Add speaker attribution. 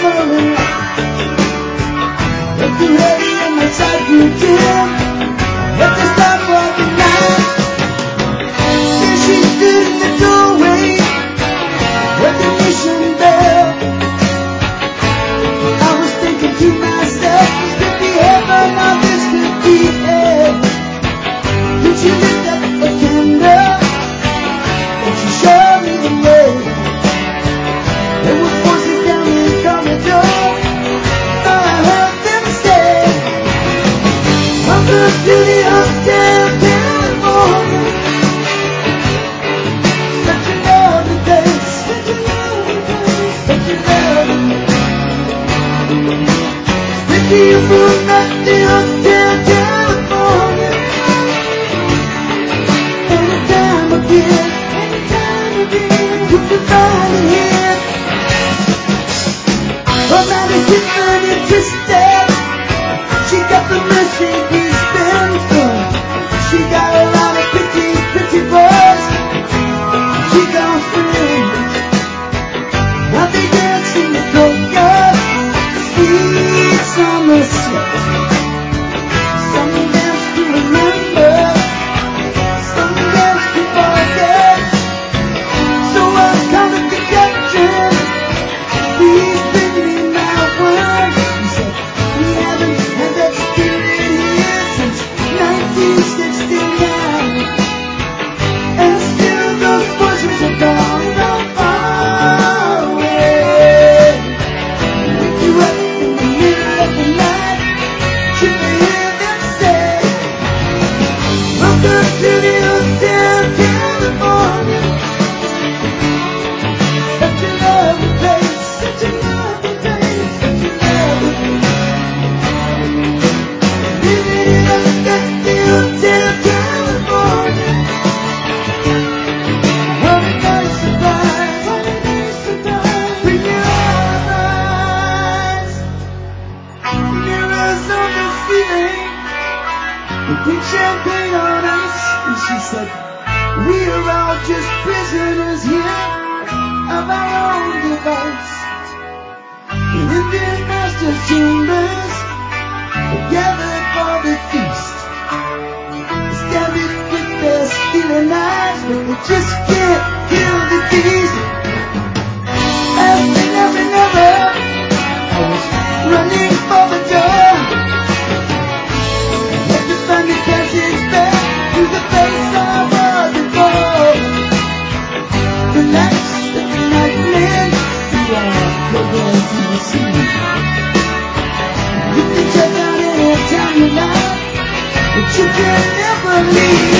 Speaker 1: morning. If you're ready and my side you dim, let the start for the night. There she stood in the doorway, recognition bell. I was thinking to myself, this could be heaven or this could be hell. Then she lit up a candle and she showed me the way. There were voices down in the corridor. Thought I heard them say, welcome to the Hotel California. Such a lovely place, such a lovely place, such a lovely place. Sticky food at the Hotel California. Anytime again, you can find it here. Her mind is different and twisted. She got the Mercedes Benz. She got a lot of pretty boys. She got friends. Now they dance in the courtyard. Sweet summer sweat. Some dance to remember, some dance to forget. So I've come to the captain. Please bring me my word. He said, we haven't had that spirit here since 1969. And still those voices are gone, gone far away. Wake you up in the middle of the night, you may hear them say, welcome to the Hotel California. Such a lovely place, such a lovely place, such a lovely place. Living it up at the Hotel California. What a nice surprise, what a nice surprise. Bring your eyes, mirrors on the ceiling, the pink champagne on ice. And she said, we are all just prisoners here of our own device. In Indian master chambers, gathered for the feast. Stabbing with their stealing eyes, but they just can't kill the beast. As they never, I was running for the door. Had to find the passage back to the place I was before. Relax, let the night blend. You are progress in the sea. You can check out any time you like, but you can never leave.